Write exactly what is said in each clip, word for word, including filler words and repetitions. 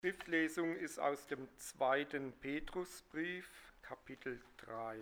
Schriftlesung ist aus dem zweiten Petrusbrief, Kapitel drei.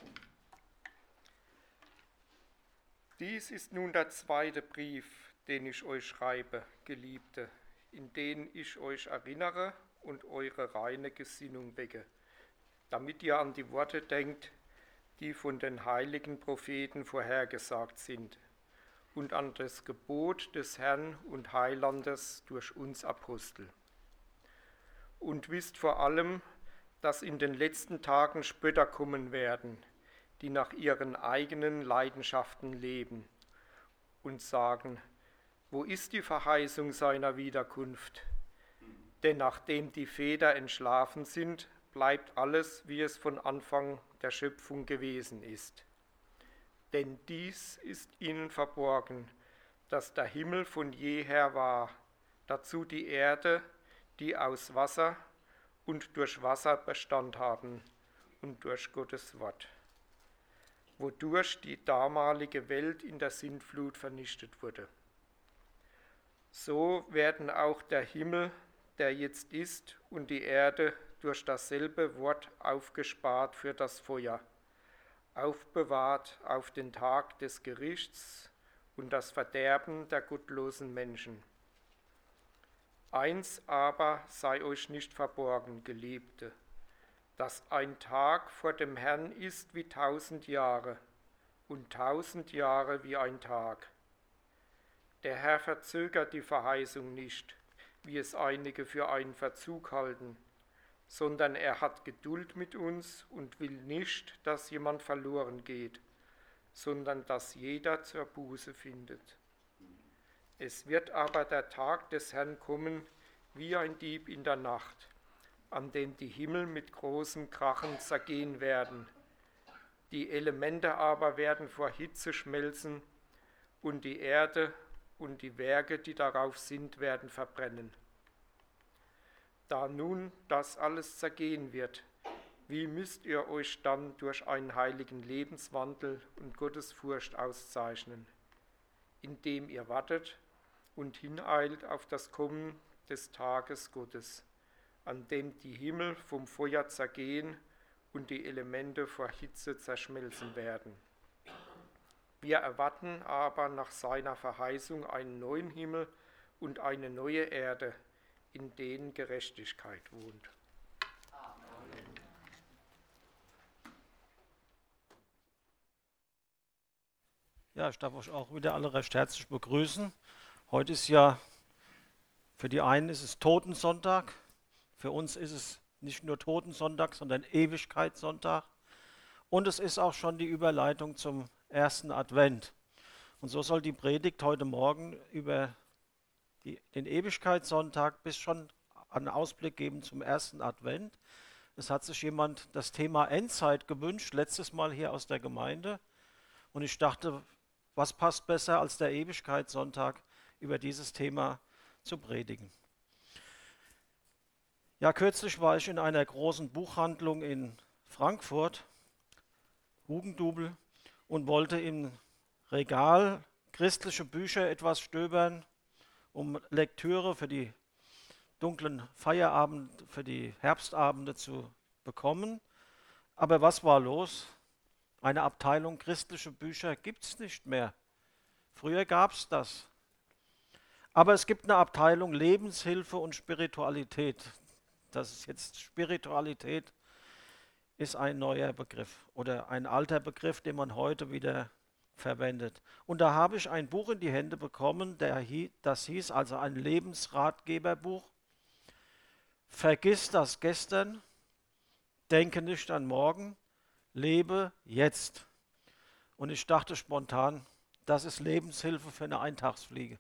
Dies ist nun der zweite Brief, den ich euch schreibe, Geliebte, in den ich euch erinnere und eure reine Gesinnung wecke, damit ihr an die Worte denkt, die von den heiligen Propheten vorhergesagt sind, und an das Gebot des Herrn und Heilandes durch uns Apostel. Und wisst vor allem, dass in den letzten Tagen Spötter kommen werden, die nach ihren eigenen Leidenschaften leben und sagen, wo ist die Verheißung seiner Wiederkunft? Denn nachdem die Väter entschlafen sind, bleibt alles, wie es von Anfang der Schöpfung gewesen ist. Denn dies ist ihnen verborgen, dass der Himmel von jeher war, dazu die Erde, die aus Wasser und durch Wasser Bestand haben und durch Gottes Wort, wodurch die damalige Welt in der Sintflut vernichtet wurde. So werden auch der Himmel, der jetzt ist, und die Erde durch dasselbe Wort aufgespart für das Feuer, aufbewahrt auf den Tag des Gerichts und das Verderben der gottlosen Menschen. Eins aber sei euch nicht verborgen, Geliebte, dass ein Tag vor dem Herrn ist wie tausend Jahre und tausend Jahre wie ein Tag. Der Herr verzögert die Verheißung nicht, wie es einige für einen Verzug halten, sondern er hat Geduld mit uns und will nicht, dass jemand verloren geht, sondern dass jeder zur Buße findet. Es wird aber der Tag des Herrn kommen, wie ein Dieb in der Nacht, an dem die Himmel mit großem Krachen zergehen werden. Die Elemente aber werden vor Hitze schmelzen, und die Erde und die Werke, die darauf sind, werden verbrennen. Da nun das alles zergehen wird, wie müsst ihr euch dann durch einen heiligen Lebenswandel und Gottesfurcht auszeichnen, indem ihr wartet und hineilt auf das Kommen des Tages Gottes, an dem die Himmel vom Feuer zergehen und die Elemente vor Hitze zerschmelzen werden. Wir erwarten aber nach seiner Verheißung einen neuen Himmel und eine neue Erde, in denen Gerechtigkeit wohnt. Amen. Ja, ich darf euch auch wieder alle recht herzlich begrüßen. Heute ist ja, für die einen ist es Totensonntag, für uns ist es nicht nur Totensonntag, sondern Ewigkeitssonntag. Und es ist auch schon die Überleitung zum ersten Advent. Und so soll die Predigt heute Morgen über die, den Ewigkeitssonntag bis schon einen Ausblick geben zum ersten Advent. Es hat sich jemand das Thema Endzeit gewünscht, letztes Mal hier aus der Gemeinde. Und ich dachte, was passt besser als der Ewigkeitssonntag, über dieses Thema zu predigen. Ja, kürzlich war ich in einer großen Buchhandlung in Frankfurt, Hugendubel, und wollte im Regal christliche Bücher etwas stöbern, um Lektüre für die dunklen Feierabende, für die Herbstabende zu bekommen. Aber was war los? Eine Abteilung christliche Bücher gibt es nicht mehr. Früher gab es das. Aber es gibt eine Abteilung Lebenshilfe und Spiritualität. Das ist jetzt Spiritualität, ist ein neuer Begriff oder ein alter Begriff, den man heute wieder verwendet. Und da habe ich ein Buch in die Hände bekommen, der, das hieß also ein Lebensratgeberbuch. Vergiss das Gestern, denke nicht an morgen, lebe jetzt. Und ich dachte spontan, das ist Lebenshilfe für eine Eintagsfliege.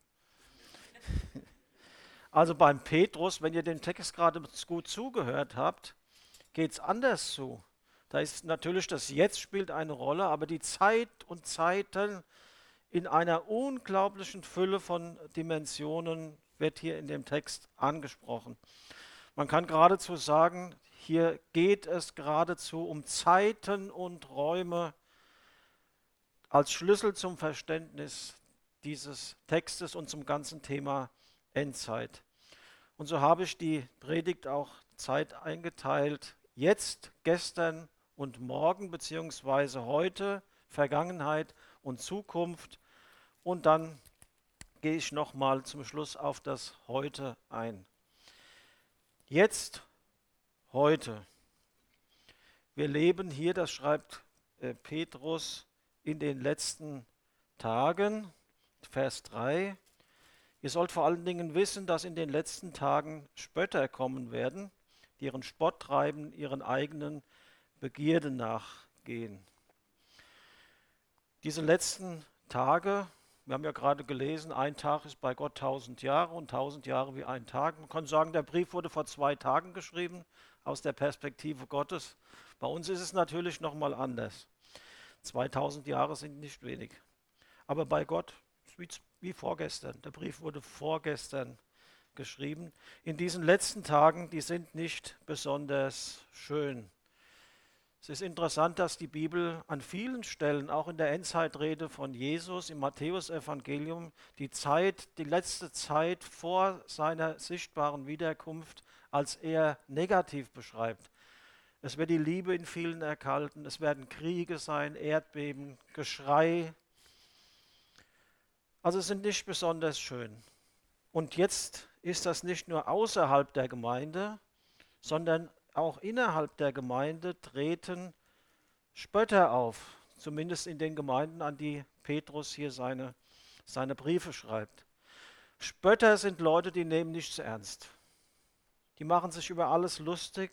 Also beim Petrus, wenn ihr den Text gerade gut zugehört habt, geht es anders zu. Da ist natürlich das Jetzt spielt eine Rolle, aber die Zeit und Zeiten in einer unglaublichen Fülle von Dimensionen wird hier in dem Text angesprochen. Man kann geradezu sagen, hier geht es geradezu um Zeiten und Räume als Schlüssel zum Verständnis dieses Textes und zum ganzen Thema Endzeit. Und so habe ich die Predigt auch Zeit eingeteilt, jetzt, gestern und morgen, beziehungsweise heute, Vergangenheit und Zukunft. Und dann gehe ich nochmal zum Schluss auf das Heute ein. Jetzt, heute. Wir leben hier, das schreibt äh, Petrus, in den letzten Tagen, Vers drei. Ihr sollt vor allen Dingen wissen, dass in den letzten Tagen Spötter kommen werden, die ihren Spott treiben, ihren eigenen Begierden nachgehen. Diese letzten Tage, wir haben ja gerade gelesen, ein Tag ist bei Gott tausend Jahre und tausend Jahre wie ein Tag. Man kann sagen, der Brief wurde vor zwei Tagen geschrieben, aus der Perspektive Gottes. Bei uns ist es natürlich nochmal anders. zweitausend Jahre sind nicht wenig. Aber bei Gott ist wie, wie vorgestern. Der Brief wurde vorgestern geschrieben. In diesen letzten Tagen, die sind nicht besonders schön. Es ist interessant, dass die Bibel an vielen Stellen, auch in der Endzeitrede von Jesus im Matthäusevangelium, die Zeit, die letzte Zeit vor seiner sichtbaren Wiederkunft als eher negativ beschreibt. Es wird die Liebe in vielen erkalten, es werden Kriege sein, Erdbeben, Geschrei. Also es sind nicht besonders schön. Und jetzt ist das nicht nur außerhalb der Gemeinde, sondern auch innerhalb der Gemeinde treten Spötter auf, zumindest in den Gemeinden, an die Petrus hier seine, seine Briefe schreibt. Spötter sind Leute, die nehmen nichts ernst. Die machen sich über alles lustig.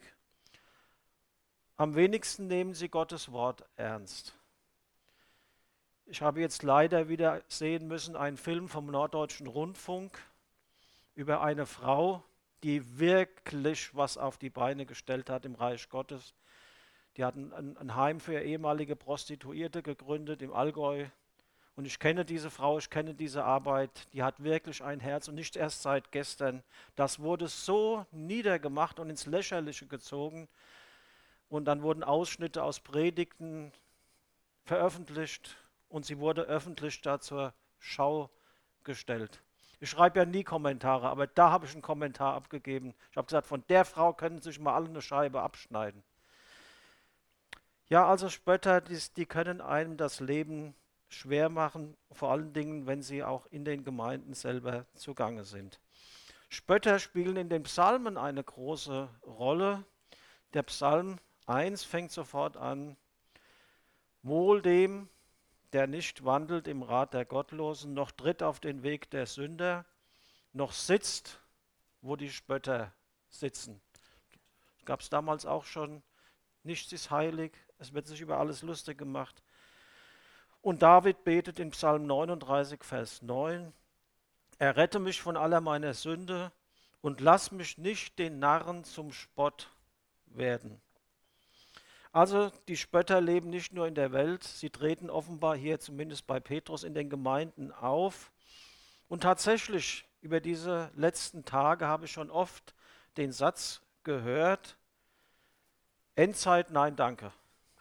Am wenigsten nehmen sie Gottes Wort ernst. Ich habe jetzt leider wieder sehen müssen, einen Film vom Norddeutschen Rundfunk über eine Frau, die wirklich was auf die Beine gestellt hat im Reich Gottes. Die hat ein, ein Heim für ehemalige Prostituierte gegründet im Allgäu. Und ich kenne diese Frau, ich kenne diese Arbeit. Die hat wirklich ein Herz und nicht erst seit gestern. Das wurde so niedergemacht und ins Lächerliche gezogen. Und dann wurden Ausschnitte aus Predigten veröffentlicht und sie wurde öffentlich da zur Schau gestellt. Ich schreibe ja nie Kommentare, aber da habe ich einen Kommentar abgegeben. Ich habe gesagt, von der Frau können sich mal alle eine Scheibe abschneiden. Ja, also Spötter, die, die können einem das Leben schwer machen, vor allen Dingen, wenn sie auch in den Gemeinden selber zugange sind. Spötter spielen in den Psalmen eine große Rolle. Der Psalm eins fängt sofort an: Wohl dem, der nicht wandelt im Rat der Gottlosen, noch tritt auf den Weg der Sünder, noch sitzt, wo die Spötter sitzen. Gab es damals auch schon. Nichts ist heilig, es wird sich über alles lustig gemacht. Und David betet in Psalm neununddreißig, Vers neun: Errette mich von aller meiner Sünde und lass mich nicht den Narren zum Spott werden. Also die Spötter leben nicht nur in der Welt, sie treten offenbar hier zumindest bei Petrus in den Gemeinden auf. Und tatsächlich über diese letzten Tage habe ich schon oft den Satz gehört: Endzeit, nein, danke.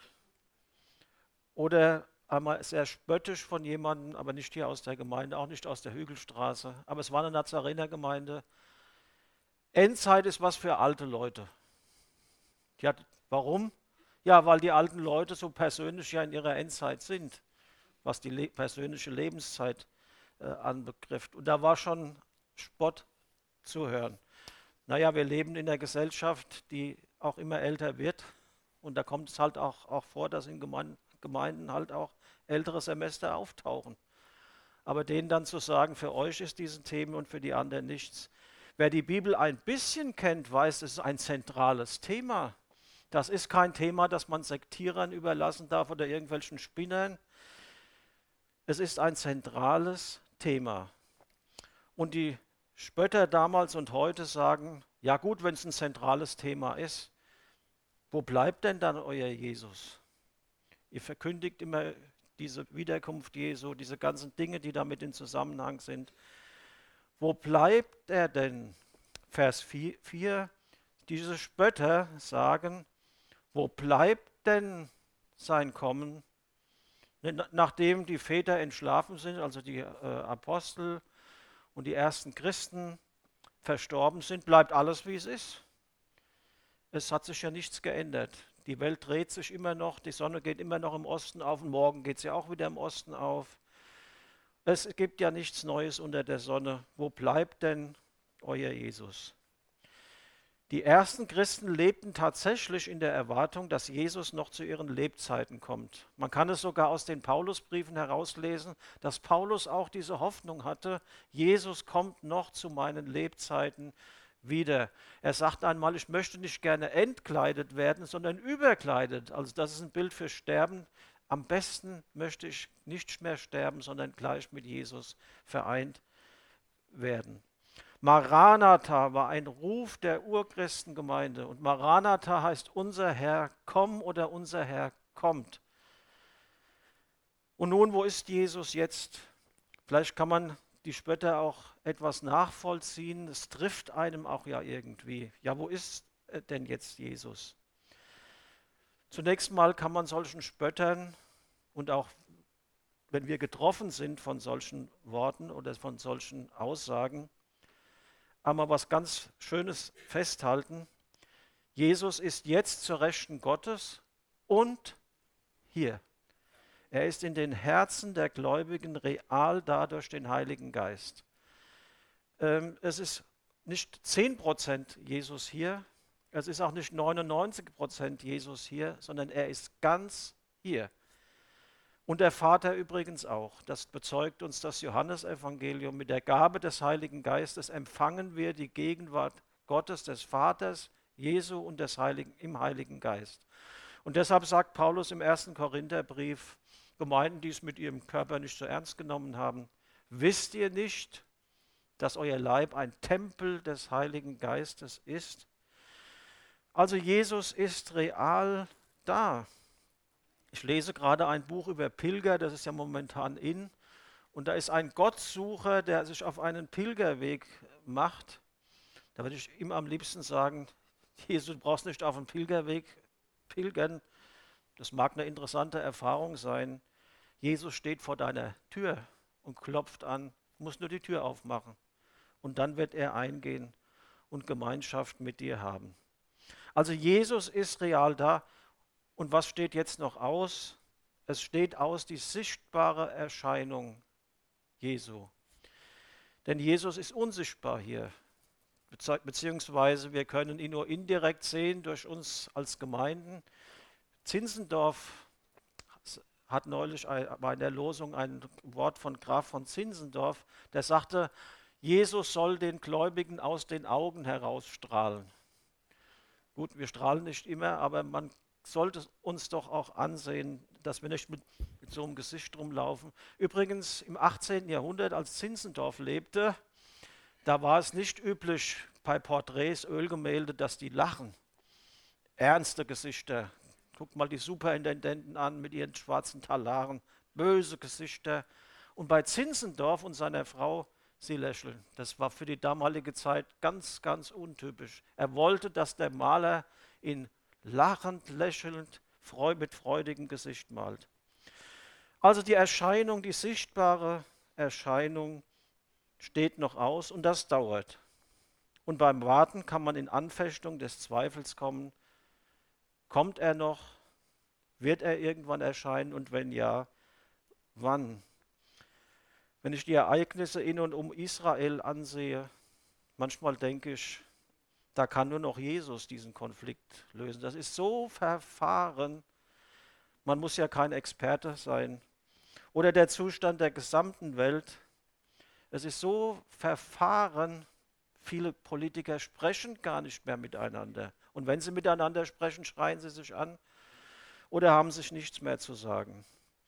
Oder einmal sehr spöttisch von jemandem, aber nicht hier aus der Gemeinde, auch nicht aus der Hügelstraße, aber es war eine Nazarenergemeinde: Endzeit ist was für alte Leute. Ja, warum? Ja, weil die alten Leute so persönlich ja in ihrer Endzeit sind, was die le- persönliche Lebenszeit äh, anbetrifft. Und da war schon Spott zu hören. Naja, wir leben in einer Gesellschaft, die auch immer älter wird. Und da kommt es halt auch, auch vor, dass in Gemeinden, Gemeinden halt auch ältere Semester auftauchen. Aber denen dann zu sagen, für euch ist diesen Themen und für die anderen nichts. Wer die Bibel ein bisschen kennt, weiß, es ist ein zentrales Thema. Das ist kein Thema, das man Sektierern überlassen darf oder irgendwelchen Spinnern. Es ist ein zentrales Thema. Und die Spötter damals und heute sagen: Ja gut, wenn es ein zentrales Thema ist, wo bleibt denn dann euer Jesus? Ihr verkündigt immer diese Wiederkunft Jesu, diese ganzen Dinge, die damit in Zusammenhang sind. Wo bleibt er denn? Vers vier, diese Spötter sagen: Wo bleibt denn sein Kommen? Nachdem die Väter entschlafen sind, also die äh, Apostel und die ersten Christen, verstorben sind, bleibt alles, wie es ist. Es hat sich ja nichts geändert. Die Welt dreht sich immer noch, die Sonne geht immer noch im Osten auf und morgen geht sie auch wieder im Osten auf. Es gibt ja nichts Neues unter der Sonne. Wo bleibt denn euer Jesus? Die ersten Christen lebten tatsächlich in der Erwartung, dass Jesus noch zu ihren Lebzeiten kommt. Man kann es sogar aus den Paulusbriefen herauslesen, dass Paulus auch diese Hoffnung hatte, Jesus kommt noch zu meinen Lebzeiten wieder. Er sagt einmal, ich möchte nicht gerne entkleidet werden, sondern überkleidet. Also das ist ein Bild für Sterben. Am besten möchte ich nicht mehr sterben, sondern gleich mit Jesus vereint werden. Maranatha war ein Ruf der Urchristengemeinde und Maranatha heißt unser Herr, komm oder unser Herr kommt. Und nun, wo ist Jesus jetzt? Vielleicht kann man die Spötter auch etwas nachvollziehen. Es trifft einem auch ja irgendwie. Ja, wo ist denn jetzt Jesus? Zunächst mal kann man solchen Spöttern und auch wenn wir getroffen sind von solchen Worten oder von solchen Aussagen, einmal was ganz Schönes festhalten. Jesus ist jetzt zur Rechten Gottes und hier. Er ist in den Herzen der Gläubigen real da durch den Heiligen Geist. Ähm, es ist nicht zehn Prozent Jesus hier, es ist auch nicht neunundneunzig Prozent Jesus hier, sondern er ist ganz hier. Und der Vater übrigens auch. Das bezeugt uns das Johannesevangelium. Mit der Gabe des Heiligen Geistes empfangen wir die Gegenwart Gottes, des Vaters, Jesu und des Heiligen, im Heiligen Geist. Und deshalb sagt Paulus im ersten Korintherbrief, Gemeinden, die es mit ihrem Körper nicht so ernst genommen haben, wisst ihr nicht, dass euer Leib ein Tempel des Heiligen Geistes ist? Also Jesus ist real da. Ich lese gerade ein Buch über Pilger, das ist ja momentan in. Und da ist ein Gottsucher, der sich auf einen Pilgerweg macht. Da würde ich ihm am liebsten sagen, Jesus, du brauchst nicht auf einen Pilgerweg pilgern. Das mag eine interessante Erfahrung sein. Jesus steht vor deiner Tür und klopft an, muss nur die Tür aufmachen. Und dann wird er eingehen und Gemeinschaft mit dir haben. Also Jesus ist real da. Und was steht jetzt noch aus? Es steht aus die sichtbare Erscheinung Jesu. Denn Jesus ist unsichtbar hier. Beziehungsweise wir können ihn nur indirekt sehen durch uns als Gemeinden. Zinzendorf hat neulich bei der Losung ein Wort von Graf von Zinzendorf, der sagte, Jesus soll den Gläubigen aus den Augen herausstrahlen. Gut, wir strahlen nicht immer, aber man sollte uns doch auch ansehen, dass wir nicht mit, mit so einem Gesicht rumlaufen. Übrigens im achtzehnten Jahrhundert, als Zinzendorf lebte, da war es nicht üblich bei Porträts, Ölgemälde, dass die lachen. Ernste Gesichter. Guckt mal die Superintendenten an mit ihren schwarzen Talaren, böse Gesichter. Und bei Zinzendorf und seiner Frau, sie lächeln. Das war für die damalige Zeit ganz, ganz untypisch. Er wollte, dass der Maler ihn lachend, lächelnd, freu, mit freudigem Gesicht malt. Also die Erscheinung, die sichtbare Erscheinung steht noch aus und das dauert. Und beim Warten kann man in Anfechtung des Zweifels kommen. Kommt er noch? Wird er irgendwann erscheinen? Und wenn ja, wann? Wenn ich die Ereignisse in und um Israel ansehe, manchmal denke ich, da kann nur noch Jesus diesen Konflikt lösen. Das ist so verfahren. Man muss ja kein Experte sein. Oder der Zustand der gesamten Welt. Es ist so verfahren. Viele Politiker sprechen gar nicht mehr miteinander. Und wenn sie miteinander sprechen, schreien sie sich an oder haben sich nichts mehr zu sagen.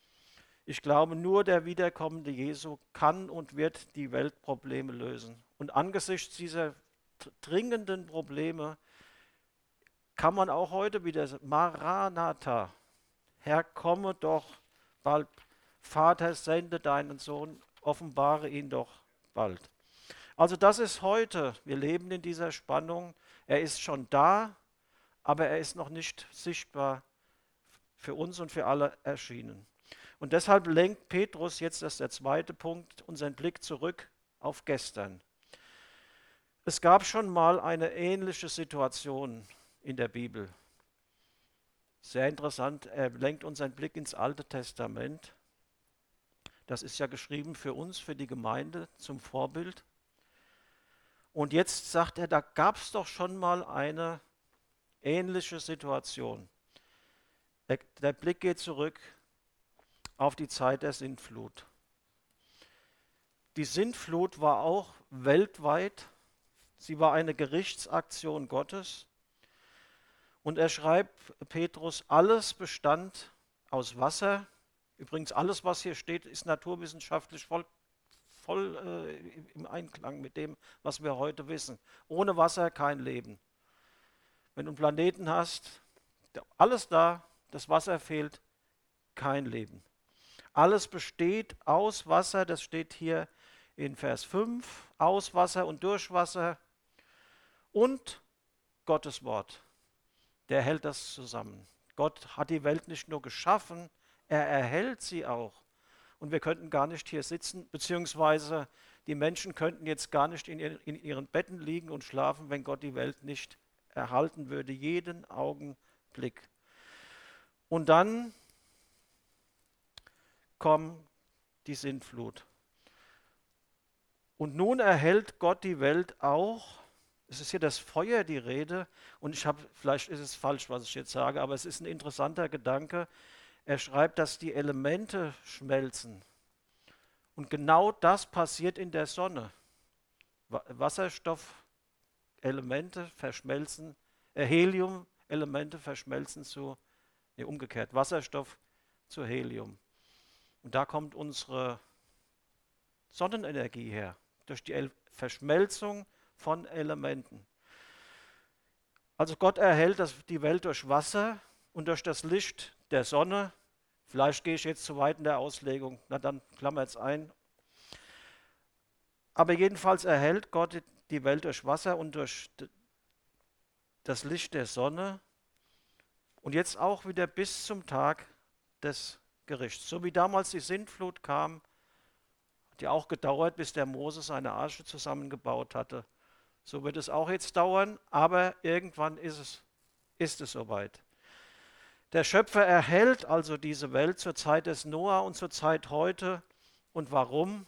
Ich glaube, nur der wiederkommende Jesu kann und wird die Weltprobleme lösen. Und angesichts dieser dringenden Probleme kann man auch heute wieder sagen, Maranatha, Herr, komme doch bald. Vater, sende deinen Sohn, offenbare ihn doch bald. Also das ist heute, wir leben in dieser Spannung, er ist schon da, aber er ist noch nicht sichtbar für uns und für alle erschienen. Und deshalb lenkt Petrus, jetzt das ist der zweite Punkt, unseren Blick zurück auf gestern. Es gab schon mal eine ähnliche Situation in der Bibel. Sehr interessant, er lenkt unseren Blick ins Alte Testament. Das ist ja geschrieben für uns, für die Gemeinde, zum Vorbild. Und jetzt sagt er, da gab es doch schon mal eine ähnliche Situation. Der, der Blick geht zurück auf die Zeit der Sintflut. Die Sintflut war auch weltweit. Sie war eine Gerichtsaktion Gottes. Und er schreibt, Petrus, alles bestand aus Wasser. Übrigens, alles, was hier steht, ist naturwissenschaftlich voll, voll äh, im Einklang mit dem, was wir heute wissen. Ohne Wasser kein Leben. Wenn du einen Planeten hast, alles da, das Wasser fehlt, kein Leben. Alles besteht aus Wasser, das steht hier in Vers fünf, aus Wasser und durch Wasser und Gottes Wort. Der hält das zusammen. Gott hat die Welt nicht nur geschaffen, er erhält sie auch. Und wir könnten gar nicht hier sitzen, beziehungsweise die Menschen könnten jetzt gar nicht in, ihr, in ihren Betten liegen und schlafen, wenn Gott die Welt nicht erhalten würde, jeden Augenblick. Und dann kommt die Sintflut. Und nun erhält Gott die Welt auch. Es ist hier das Feuer die Rede. Und ich habe, vielleicht ist es falsch, was ich jetzt sage, aber es ist ein interessanter Gedanke. Er schreibt, dass die Elemente schmelzen. Und genau das passiert in der Sonne. Wasserstoffelemente verschmelzen, äh, Heliumelemente verschmelzen zu, nee, umgekehrt, Wasserstoff zu Helium. Und da kommt unsere Sonnenenergie her, durch die El- Verschmelzung von Elementen. Also Gott erhält das, die Welt durch Wasser und durch das Licht der Sonne. Vielleicht gehe ich jetzt zu weit in der Auslegung, na dann klammert es ein. Aber jedenfalls erhält Gott die Welt durch Wasser und durch das Licht der Sonne und jetzt auch wieder bis zum Tag des Gerichts. So wie damals die Sintflut kam, hat ja auch gedauert, bis der Mose seine Arche zusammengebaut hatte. So wird es auch jetzt dauern, aber irgendwann ist es, ist es soweit. Der Schöpfer erhält also diese Welt zur Zeit des Noah und zur Zeit heute. Und warum?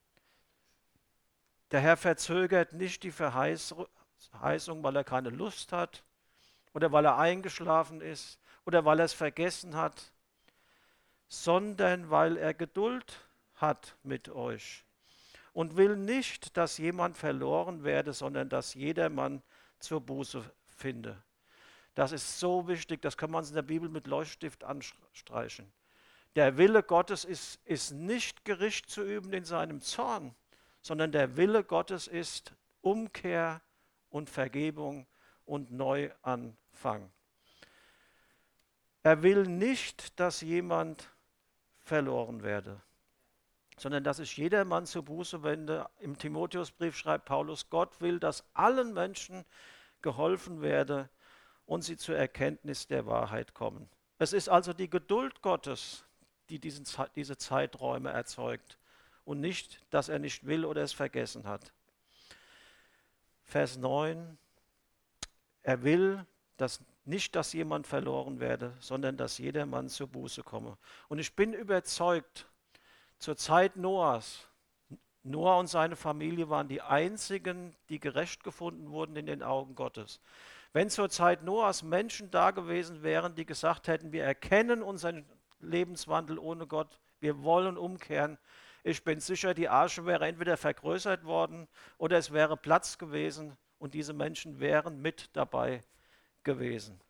Der Herr verzögert nicht die Verheißung, weil er keine Lust hat oder weil er eingeschlafen ist oder weil er es vergessen hat, sondern weil er Geduld hat mit euch und will nicht, dass jemand verloren werde, sondern dass jedermann zur Buße finde. Das ist so wichtig, das kann man in der Bibel mit Leuchtstift anstreichen. Der Wille Gottes ist, ist nicht Gericht zu üben in seinem Zorn, sondern der Wille Gottes ist Umkehr und Vergebung und Neuanfang. Er will nicht, dass jemand verloren werde, sondern dass sich jedermann zur Buße wende. Im Timotheusbrief schreibt Paulus, Gott will, dass allen Menschen geholfen werde und sie zur Erkenntnis der Wahrheit kommen. Es ist also die Geduld Gottes, die diesen, diese Zeiträume erzeugt und nicht, dass er nicht will oder es vergessen hat. Vers neun, er will, dass nicht, dass jemand verloren werde, sondern dass jedermann zur Buße komme. Und ich bin überzeugt, zur Zeit Noahs, Noah und seine Familie waren die einzigen, die gerecht gefunden wurden in den Augen Gottes. Wenn zur Zeit Noahs Menschen da gewesen wären, die gesagt hätten, wir erkennen unseren Lebenswandel ohne Gott, wir wollen umkehren, ich bin sicher, die Arche wäre entweder vergrößert worden oder es wäre Platz gewesen und diese Menschen wären mit dabei gewesen.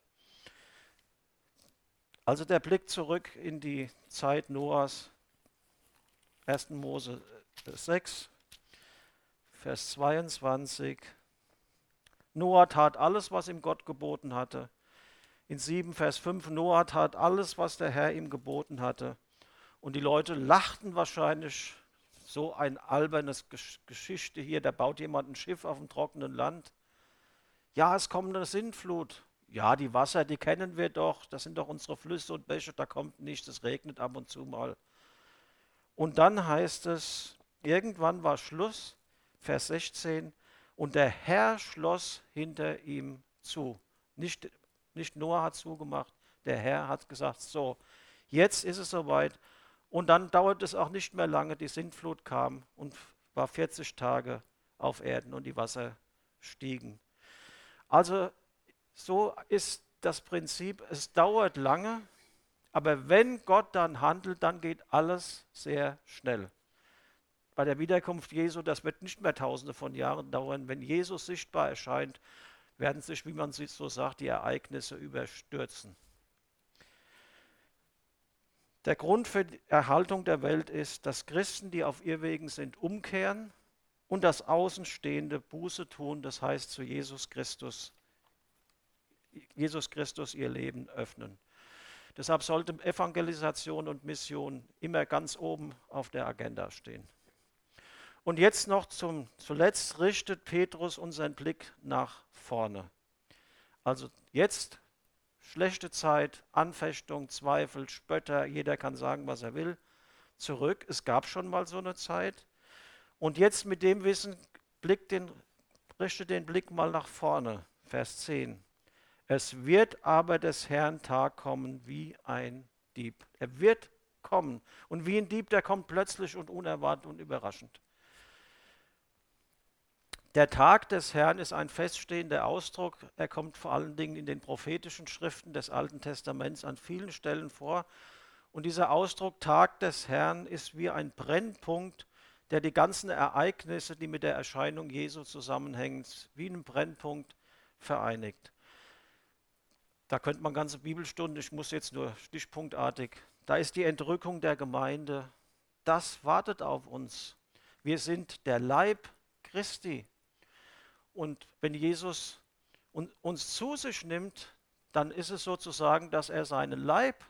Also der Blick zurück in die Zeit Noahs, erster Mose sechs, Vers zweiundzwanzig. Noah tat alles, was ihm Gott geboten hatte. In sieben, Vers fünf, Noah tat alles, was der Herr ihm geboten hatte. Und die Leute lachten wahrscheinlich, so ein albernes Geschichte hier, da baut jemand ein Schiff auf dem trockenen Land. Ja, es kommt eine Sintflut. Ja, die Wasser, die kennen wir doch, das sind doch unsere Flüsse und Bäche, da kommt nichts, es regnet ab und zu mal. Und dann heißt es, irgendwann war Schluss, Vers sechzehn, Und der Herr schloss hinter ihm zu. Nicht, nicht Noah hat zugemacht, der Herr hat gesagt, so, jetzt ist es soweit. Und dann dauert es auch nicht mehr lange, die Sintflut kam und war vierzig Tage auf Erden und die Wasser stiegen. Also so ist das Prinzip, es dauert lange, aber wenn Gott dann handelt, dann geht alles sehr schnell. Bei der Wiederkunft Jesu, das wird nicht mehr tausende von Jahren dauern. Wenn Jesus sichtbar erscheint, werden sich, wie man so sagt, die Ereignisse überstürzen. Der Grund für die Erhaltung der Welt ist, dass Christen, die auf Irrwegen sind, umkehren und das Außenstehende Buße tun, das heißt zu Jesus Christus, Jesus Christus ihr Leben öffnen. Deshalb sollte Evangelisation und Mission immer ganz oben auf der Agenda stehen. Und jetzt noch zum, zuletzt richtet Petrus unseren Blick nach vorne. Also jetzt schlechte Zeit, Anfechtung, Zweifel, Spötter, jeder kann sagen, was er will, zurück. Es gab schon mal so eine Zeit. Und jetzt mit dem Wissen, Blick den, richtet den Blick mal nach vorne, Vers zehn. Es wird aber des Herrn Tag kommen wie ein Dieb. Er wird kommen. Und wie ein Dieb, der kommt plötzlich und unerwartet und überraschend. Der Tag des Herrn ist ein feststehender Ausdruck. Er kommt vor allen Dingen in den prophetischen Schriften des Alten Testaments an vielen Stellen vor. Und dieser Ausdruck Tag des Herrn ist wie ein Brennpunkt, der die ganzen Ereignisse, die mit der Erscheinung Jesu zusammenhängen, wie ein Brennpunkt vereinigt. Da könnte man ganze Bibelstunden, ich muss jetzt nur stichpunktartig, da ist die Entrückung der Gemeinde. Das wartet auf uns. Wir sind der Leib Christi. Und wenn Jesus uns zu sich nimmt, dann ist es sozusagen, dass er seinen Leib,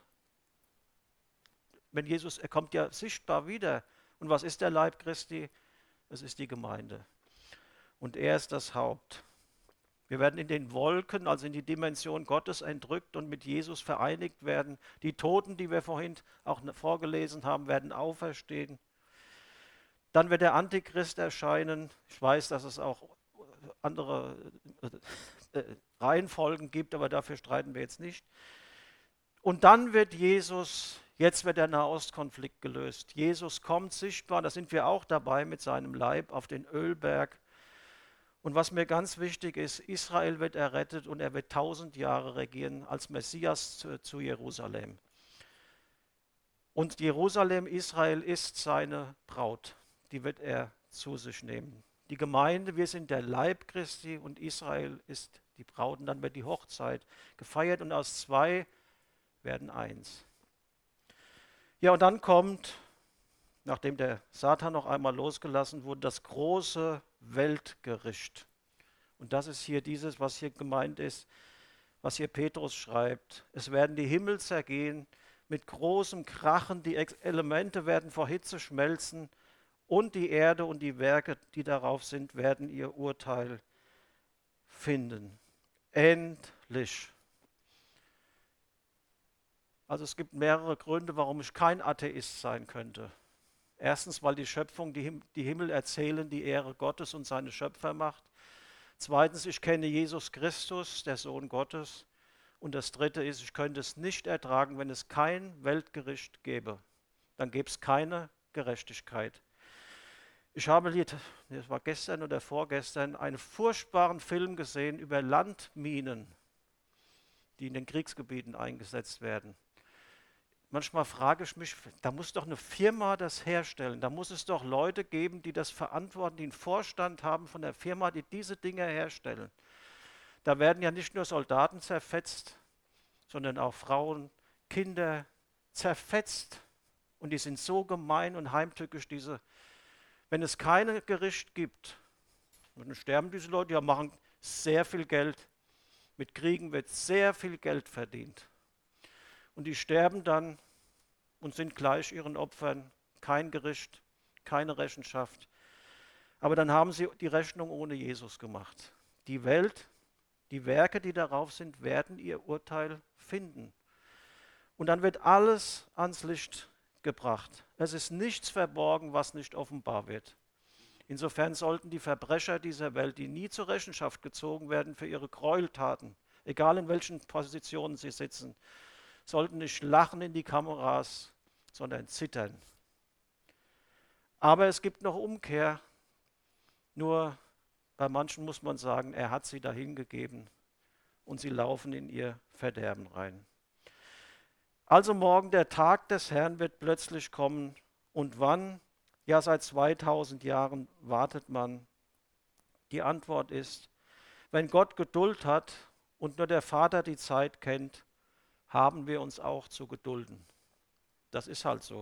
wenn Jesus, er kommt ja sichtbar wieder. Und was ist der Leib Christi? Es ist die Gemeinde. Und er ist das Haupt. Wir werden in den Wolken, also in die Dimension Gottes entrückt und mit Jesus vereinigt werden. Die Toten, die wir vorhin auch vorgelesen haben, werden auferstehen. Dann wird der Antichrist erscheinen. Ich weiß, dass es auch andere äh, Reihenfolgen gibt, aber dafür streiten wir jetzt nicht. Und dann wird Jesus, jetzt wird der Nahostkonflikt gelöst. Jesus kommt sichtbar, da sind wir auch dabei mit seinem Leib auf den Ölberg. Und was mir ganz wichtig ist, Israel wird errettet und er wird tausend Jahre regieren als Messias zu, zu Jerusalem. Und Jerusalem, Israel ist seine Braut, die wird er zu sich nehmen. Die Gemeinde, wir sind der Leib Christi und Israel ist die Braut und dann wird die Hochzeit gefeiert und aus zwei werden eins. Ja, und dann kommt, nachdem der Satan noch einmal losgelassen wurde, das große Weltgericht. Und das ist hier dieses, was hier gemeint ist, was hier Petrus schreibt. Es werden die Himmel zergehen, mit großem Krachen, die Elemente werden vor Hitze schmelzen und die Erde und die Werke, die darauf sind, werden ihr Urteil finden. Endlich. Also es gibt mehrere Gründe, warum ich kein Atheist sein könnte. Erstens, weil die Schöpfung, die, Him- die Himmel erzählen die Ehre Gottes und seine Schöpfermacht. Zweitens, ich kenne Jesus Christus, der Sohn Gottes. Und das Dritte ist, ich könnte es nicht ertragen, wenn es kein Weltgericht gäbe. Dann gäbe es keine Gerechtigkeit. Ich habe, das war gestern oder vorgestern, einen furchtbaren Film gesehen über Landminen, die in den Kriegsgebieten eingesetzt werden. Manchmal frage ich mich, da muss doch eine Firma das herstellen. Da muss es doch Leute geben, die das verantworten, die einen Vorstand haben von der Firma, die diese Dinge herstellen. Da werden ja nicht nur Soldaten zerfetzt, sondern auch Frauen, Kinder zerfetzt. Und die sind so gemein und heimtückisch, diese. Wenn es kein Gericht gibt, dann sterben diese Leute, die machen sehr viel Geld. Mit Kriegen wird sehr viel Geld verdient. Und die sterben dann und sind gleich ihren Opfern. Kein Gericht, keine Rechenschaft. Aber dann haben sie die Rechnung ohne Jesus gemacht. Die Welt, die Werke, die darauf sind, werden ihr Urteil finden. Und dann wird alles ans Licht gebracht. Es ist nichts verborgen, was nicht offenbar wird. Insofern sollten die Verbrecher dieser Welt, die nie zur Rechenschaft gezogen werden für ihre Gräueltaten, egal in welchen Positionen sie sitzen, sollten nicht lachen in die Kameras, sondern zittern. Aber es gibt noch Umkehr. Nur bei manchen muss man sagen, er hat sie dahin gegeben und sie laufen in ihr Verderben rein. Also morgen, der Tag des Herrn wird plötzlich kommen. Und wann? Ja, seit zweitausend Jahren wartet man. Die Antwort ist, wenn Gott Geduld hat und nur der Vater die Zeit kennt, haben wir uns auch zu gedulden. Das ist halt so.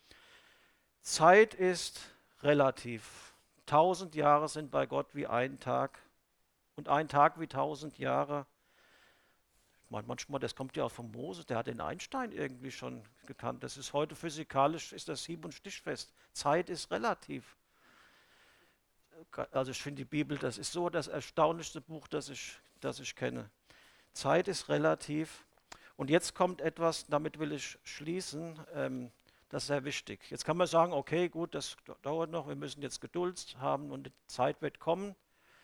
Zeit ist relativ. Tausend Jahre sind bei Gott wie ein Tag und ein Tag wie tausend Jahre. Ich meine, manchmal, das kommt ja auch von Mose, der hat den Einstein irgendwie schon gekannt. Das ist heute physikalisch, ist das hieb- und stichfest. Zeit ist relativ. Also ich finde die Bibel, das ist so das erstaunlichste Buch, das ich, das ich kenne. Zeit ist relativ. Und jetzt kommt etwas, damit will ich schließen, ähm, das ist sehr wichtig. Jetzt kann man sagen, okay, gut, das dauert noch, wir müssen jetzt Geduld haben und die Zeit wird kommen.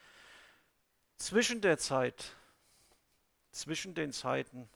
Zwischen der Zeit, zwischen den Zeiten,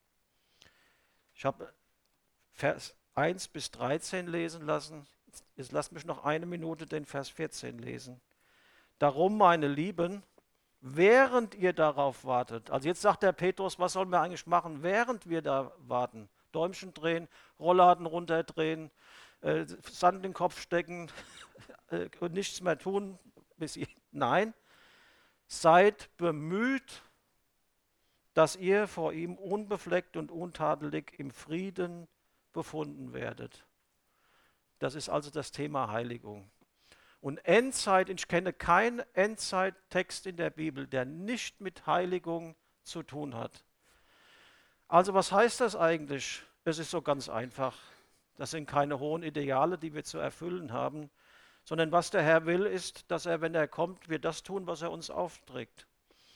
ich habe Vers eins bis dreizehn lesen lassen, jetzt lasst mich noch eine Minute den Vers vierzehn lesen. Darum, meine Lieben, während ihr darauf wartet, also jetzt sagt der Petrus, was sollen wir eigentlich machen, während wir da warten? Däumchen drehen, Rollladen runterdrehen, äh, Sand in den Kopf stecken äh, und nichts mehr tun. Bis ihr, nein, seid bemüht, dass ihr vor ihm unbefleckt und untadelig im Frieden befunden werdet. Das ist also das Thema Heiligung. Und Endzeit, ich kenne keinen Endzeittext in der Bibel, der nicht mit Heiligung zu tun hat. Also was heißt das eigentlich? Es ist so ganz einfach. Das sind keine hohen Ideale, die wir zu erfüllen haben, sondern was der Herr will, ist, dass er, wenn er kommt, wir das tun, was er uns aufträgt.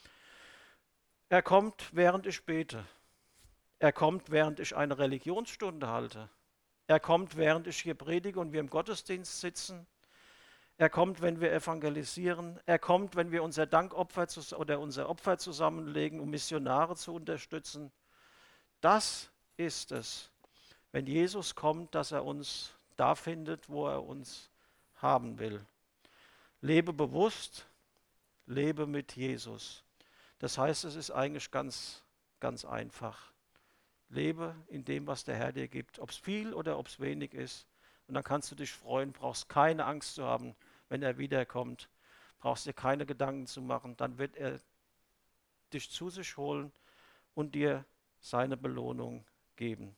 Er kommt, während ich bete. Er kommt, während ich eine Religionsstunde halte. Er kommt, während ich hier predige und wir im Gottesdienst sitzen. Er kommt, wenn wir evangelisieren. Er kommt, wenn wir unser Dankopfer zu, oder unser Opfer zusammenlegen, um Missionare zu unterstützen. Das ist es, wenn Jesus kommt, dass er uns da findet, wo er uns haben will. Lebe bewusst, lebe mit Jesus. Das heißt, es ist eigentlich ganz, ganz einfach. Lebe in dem, was der Herr dir gibt, ob es viel oder ob es wenig ist. Und dann kannst du dich freuen, brauchst keine Angst zu haben, wenn er wiederkommt. Brauchst dir keine Gedanken zu machen. Dann wird er dich zu sich holen und dir seine Belohnung geben.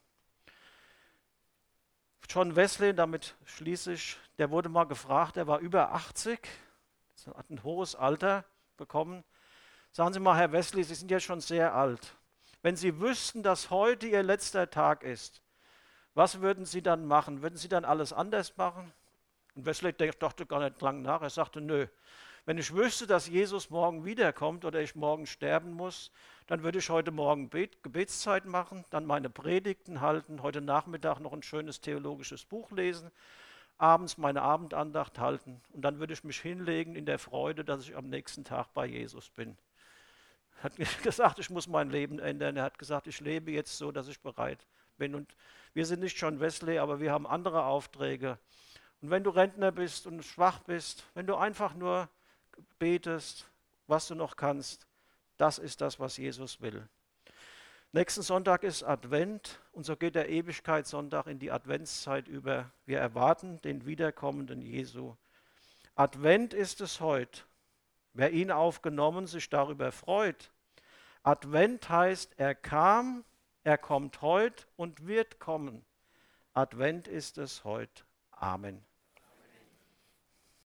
John Wesley, damit schließe ich, der wurde mal gefragt, er war über achtzig, hat ein hohes Alter bekommen. Sagen Sie mal, Herr Wesley, Sie sind ja schon sehr alt. Wenn Sie wüssten, dass heute Ihr letzter Tag ist, was würden Sie dann machen? Würden Sie dann alles anders machen? Und Wesley dachte gar nicht lang nach. Er sagte, nö, wenn ich wüsste, dass Jesus morgen wiederkommt oder ich morgen sterben muss, dann würde ich heute Morgen Bet- Gebetszeit machen, dann meine Predigten halten, heute Nachmittag noch ein schönes theologisches Buch lesen, abends meine Abendandacht halten und dann würde ich mich hinlegen in der Freude, dass ich am nächsten Tag bei Jesus bin. Er hat nicht gesagt, ich muss mein Leben ändern. Er hat gesagt, ich lebe jetzt so, dass ich bereit bin. Und wir sind nicht John Wesley, aber wir haben andere Aufträge. Und wenn du Rentner bist und schwach bist, wenn du einfach nur betest, was du noch kannst, das ist das, was Jesus will. Nächsten Sonntag ist Advent und so geht der Ewigkeitssonntag in die Adventszeit über. Wir erwarten den wiederkommenden Jesu. Advent ist es heute. Wer ihn aufgenommen, sich darüber freut. Advent heißt, er kam, er kommt heute und wird kommen. Advent ist es heute. Amen.